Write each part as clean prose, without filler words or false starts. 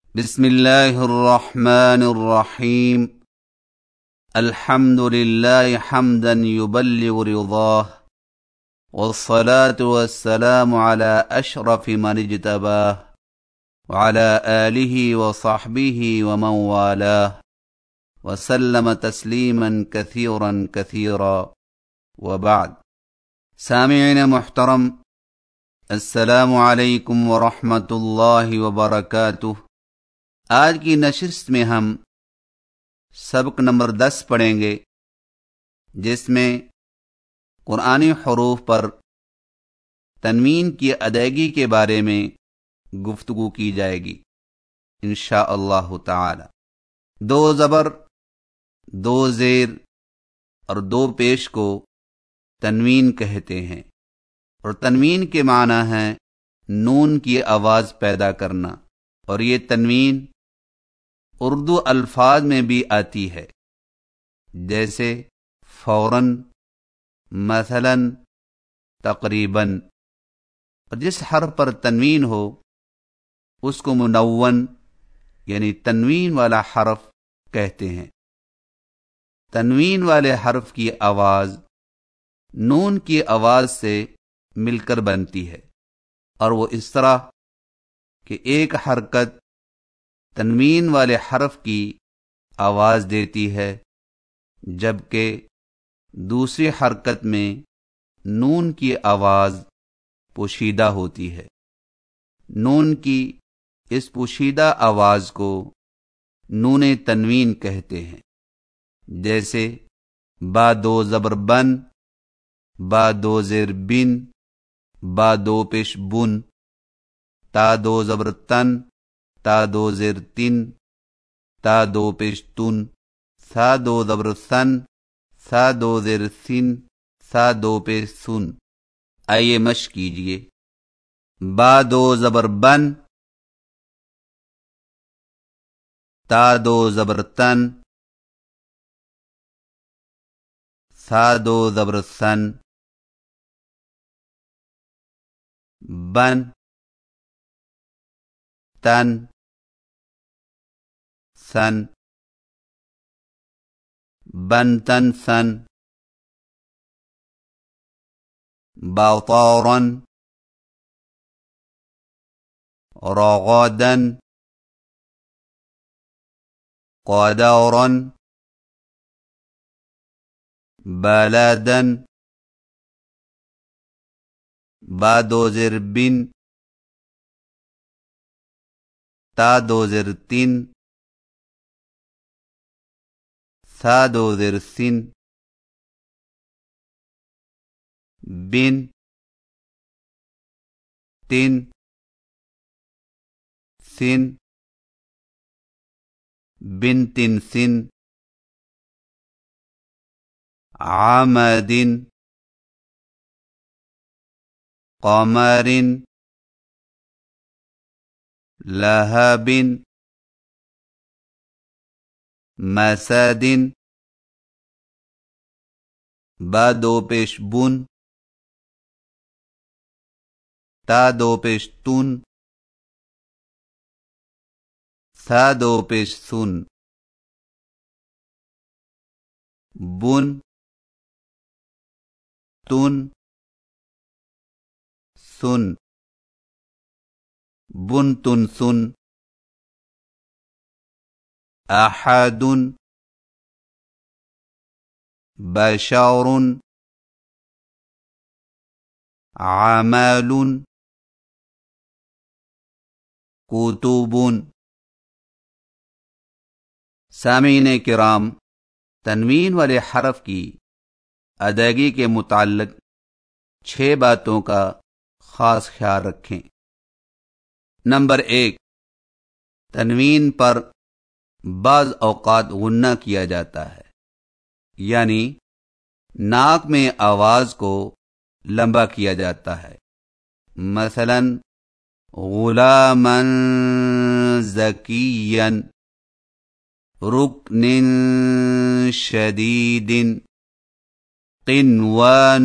بسم اللہ الرحمن الرحیم الحمد للہ حمدا یبلغ رضاہ والصلاة والسلام علی اشرف من اجتباہ وعلی آلہ وصحبہ ومن والاہ وسلم تسلیما کثیرا کثیرا وبعد۔ سامعین محترم، السلام علیکم ورحمۃ اللہ وبرکاتہ۔ آج کی نشست میں ہم سبق نمبر 10 پڑھیں گے، جس میں قرآنی حروف پر تنوین کی ادائیگی کے بارے میں گفتگو کی جائے گی انشاءاللہ تعالی۔ 2 زبر، 2 زیر اور 2 پیش کو تنوین کہتے ہیں، اور تنوین کے معنی ہے نون کی آواز پیدا کرنا، اور یہ تنوین اردو الفاظ میں بھی آتی ہے، جیسے فوراً، مثلاً، تقریباً۔ اور جس حرف پر تنوین ہو اس کو منون یعنی تنوین والا حرف کہتے ہیں۔ تنوین والے حرف کی آواز نون کی آواز سے مل کر بنتی ہے، اور وہ اس طرح کہ ایک حرکت تنوین والے حرف کی آواز دیتی ہے، جبکہ دوسری حرکت میں نون کی آواز پوشیدہ ہوتی ہے۔ نون کی اس پوشیدہ آواز کو نون تنوین کہتے ہیں، جیسے با 2 زبر بن، با 2 زیر بن، با 2 پیش بن، تا 2 زبر تن، تا 2 زیر تن، تا 2 پیش تن، سا 2 زبر سن، سا 2 زیر سن، سا 2 پیش سن۔ آئیے مشق کیجئے۔ با 2 زبر بن، تا 2 زبر تن، سا 2 زبر سن، بن، تن، سن، بن تن سن، باطارا، رغدا، قدورا، بلدا، با 2 زیر بن، تا 2 زیر تن، سا 2 زیر سن، بن، تن، سن، بن تن سن، عمد، قمر، لهب، مسد، با 2 پیش بن، تا 2 پیش تن، سا 2 پیش سن، بن، تن، سن، بن تن سن، احد، بشر، عمل، کتب۔ سامعین کرام، تنوین والے حرف کی ادائیگی کے متعلق 6 باتوں کا خاص خیال رکھیں۔ نمبر 1، تنوین پر بعض اوقات غنہ کیا جاتا ہے، یعنی ناک میں آواز کو لمبا کیا جاتا ہے۔ مثلا غلاما زکیا، رکن شدید، قنوان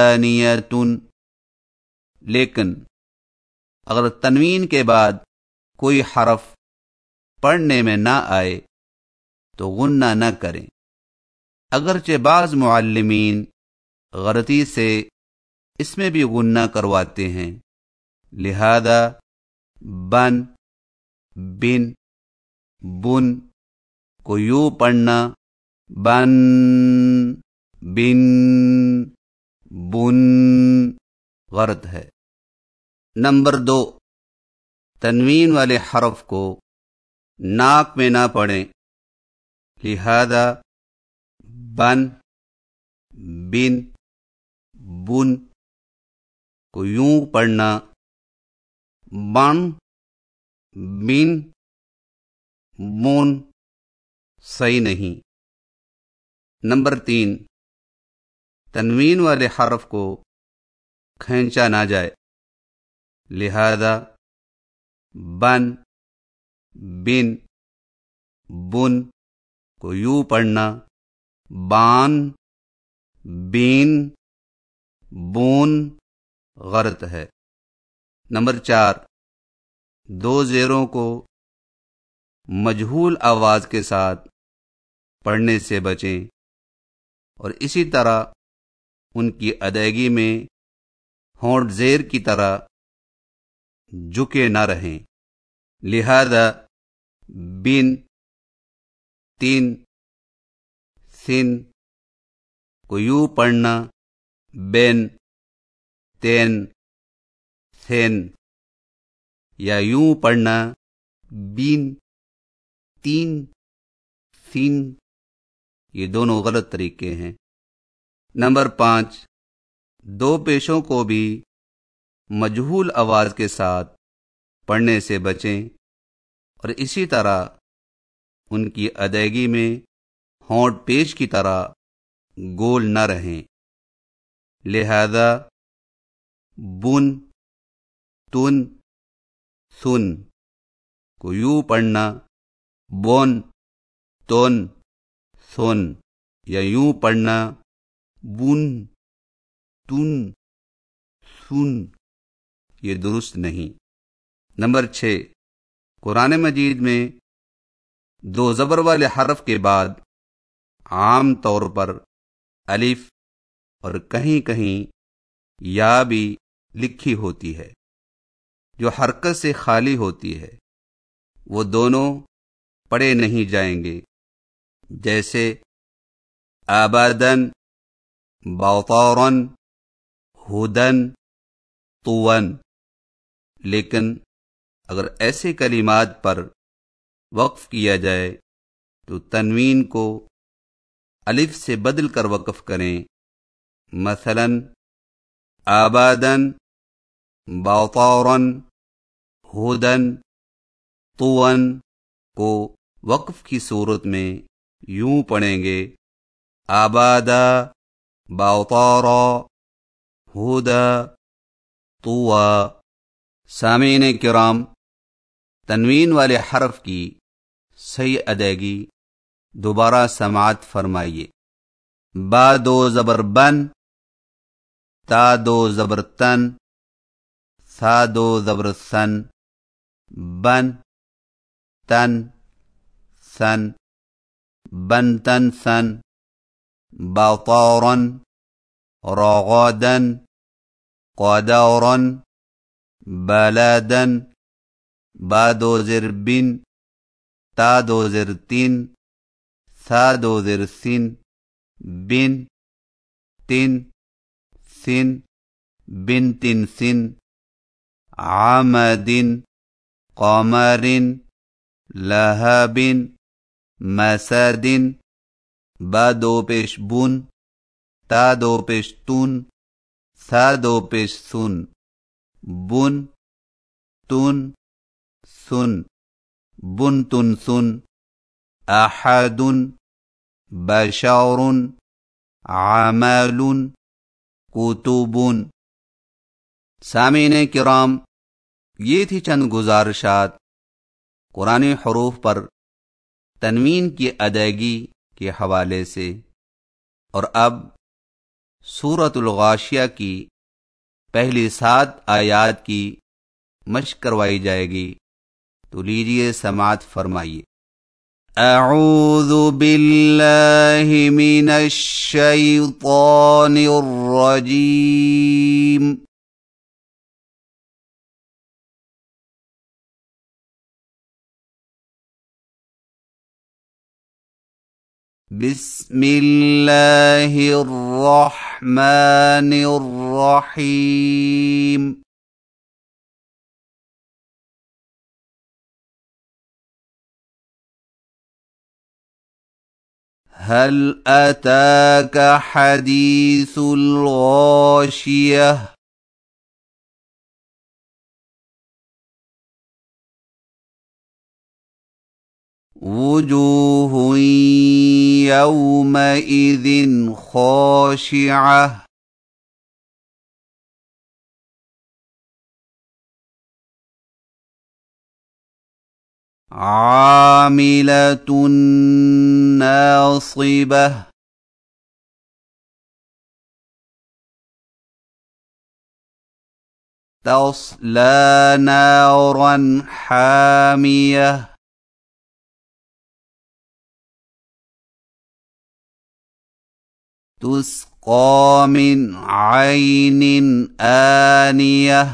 دانیۃ۔ لیکن اگر تنوین کے بعد کوئی حرف پڑھنے میں نہ آئے تو غنہ نہ کریں، اگرچہ بعض معلمین غلطی سے اس میں بھی غنہ کرواتے ہیں، لہذا بن، بن، بن کو یوں پڑھنا بن، بن، بن غلط ہے۔ نمبر 2، تنوین والے حرف کو ناک میں نہ پڑھیں، لہذا بن، بن، بن کو یوں پڑھنا بن، بن، بن صحیح نہیں۔ نمبر 3، تنوین والے حرف کو کھینچا نہ جائے، لہذا بن، بن، بن کو یوں پڑھنا بان، بین، بون غلط ہے۔ نمبر 4، 2 زیروں کو مجہول آواز کے ساتھ پڑھنے سے بچیں اور اسی طرح ان کی ادائیگی میں ہونٹ زیر کی طرح جھکے نہ رہیں، لہذا بن، تین، سن کو یوں پڑھنا بین، تین، سین، یا یوں پڑھنا بین، تین، سین، یہ دونوں غلط طریقے ہیں۔ نمبر 5، 2 پیشوں کو بھی مجہول آواز کے ساتھ پڑھنے سے بچیں اور اسی طرح ان کی ادائیگی میں ہونٹ پیش کی طرح گول نہ رہیں، لہذا بن، تن، سن کو یوں پڑھنا بون، تون، سن، یا یوں پڑھنا بن، تن، سن، یہ درست نہیں۔ نمبر 6، قرآن مجید میں 2 زبر والے حرف کے بعد عام طور پر الف اور کہیں کہیں یا بھی لکھی ہوتی ہے جو حرکت سے خالی ہوتی ہے، وہ دونوں پڑھے نہیں جائیں گے، جیسے آبادن، باطارن، ہدن، طون۔ لیکن اگر ایسے کلمات پر وقف کیا جائے تو تنوین کو الف سے بدل کر وقف کریں، مثلا آبادن، باطارن، ہدن، طون کو وقف کی صورت میں یوں پڑھیں گے آبادا، باطارا، ہدا، طوا۔ سامعین کرام، تنوین والے حرف کی صحیح ادائیگی دوبارہ سماعت فرمائیے۔ با 2 زبر بن، تا 2 زبر تن، ثا 2 زبر سن، بن، تن، سن، بن تن سن، باطارن، راغادن، قادارن، بلادن، با 2 زر بن، تا 2 زر تین، ثا 2 زر سن، بن، تن، سن، بن تن سن، عامدن، قامرن، لہبن، مسدن، با 2 پیش بن، تا 2 پیش تون، ثا 2 پیش سن، بن، تن، سن، بن تن سن، احد، بشار، عمل، کتب۔ سامعین کرام، یہ تھی چند گزارشات قرآنی حروف پر تنوین کی ادائیگی کے حوالے سے، اور اب سورۃ الغاشیہ کی پہلی 7 آیات کی مشق کروائی جائے گی۔ तो लीजिए समाअत फरमाइए। अऊज़ु बिल्लाहि मिनश शैतानिर रजीम। बिस्मिल्लाहिर रहमानिर रहीम। हल अताक हदीसुल गाशियह। वुजूहुन यौमइज़िन खाशिअह। आमिलतुन नासिबह। तस्ला नारन हामियह। तुस्क़ा मिन ऐनिन आनियह।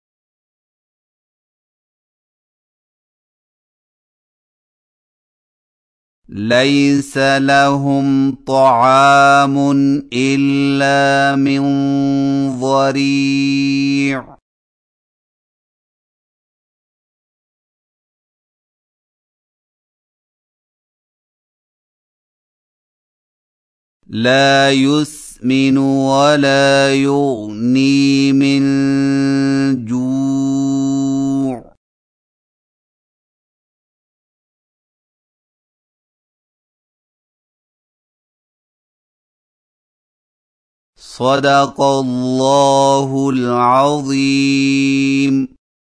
लैस लहुम तआमुन इल्ला मिन ज़री'। ला युस्मिनु वला युग़नी मिन जू'। सदक़ल्लाहुल अज़ीम।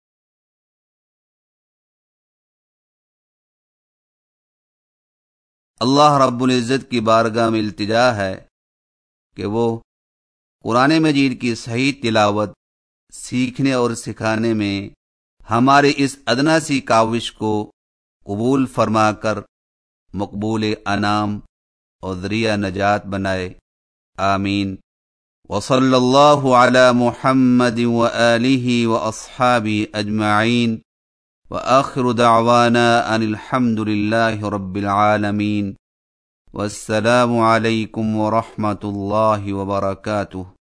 अल्लाह रब्बुल इज़्ज़त की बारगाह में इल्तिजा है कि वो कुरान मजीद की सही तिलावत सीखने और सिखाने में हमारे इस अदना सी काविश को कबूल फरमाकर मकबूल अनाम और ज़रिया नजात बनाए। आमीन। वसल्लल्लाहु अला मुहम्मद व आलिहि व अस्हाबिहि अजमईन व आखिरु दअवाना अनिल हम्दुलिल्लाहि रब्बिल आलमीन। वस्सलामु अलैकुम व रहमतुल्लाहि व बरकातुहू।